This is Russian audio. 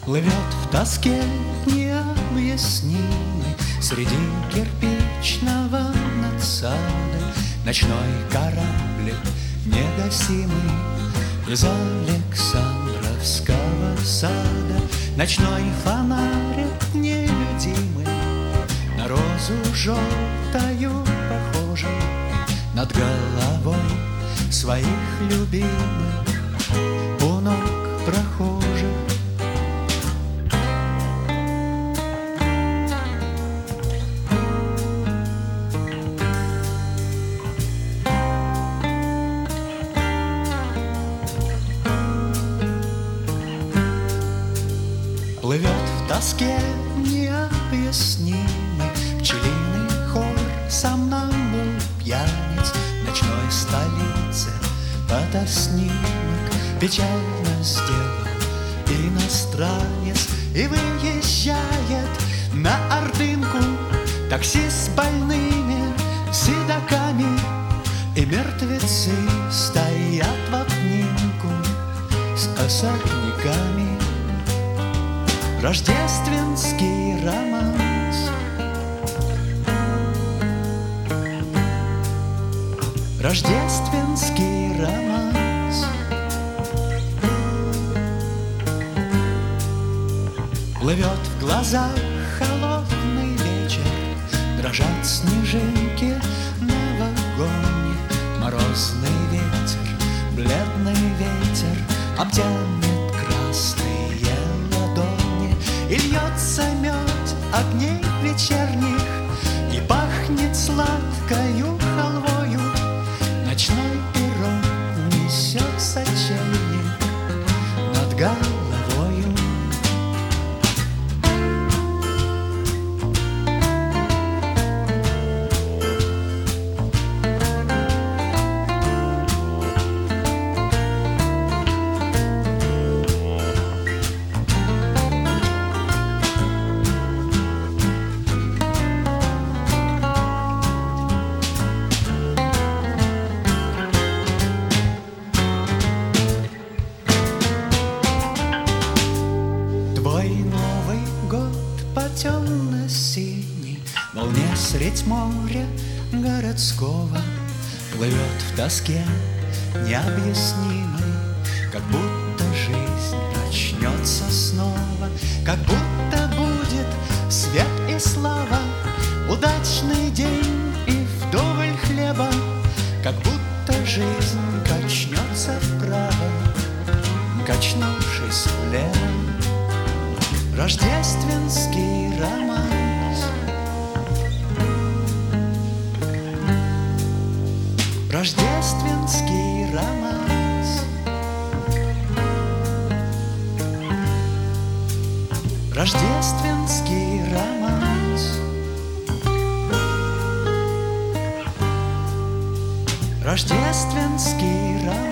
Плывет в тоске необъяснимой среди кирпичного надсада ночной кораблик негасимый из Александровского сада. Ночной фонарик невидимый, на розу желтою похожий, над головой своих любимых у ног прохожих. Плывет в тоске необъяснимый пчелиный хор сомнамбул пьяниц ночной столицы. Фотоснимок печально сделал иностранец и выезжает на Ордынку такси с больными седоками, и мертвецы стоят в обнимку с особняками. Рождественский романс. Рождественский романс. Плывет в глазах холодный вечер, дрожат снежинки на вагоне. Морозный ветер, бледный ветер обтянет красные ладони. И льется мед огней вечерних, и пахнет сладкою халвою. Ночной перрон несет сочельник над головою. Темно-синий, волне средь моря городского, плывет в тоске необъяснимой, как будто жизнь начнется снова, как будто будет свет и слава, удачный день и вдоволь хлеба, как будто жизнь качнется вправо, качнувшись влево. Рождественский романс. Рождественский романс. Рождественский романс. Рождественский романс.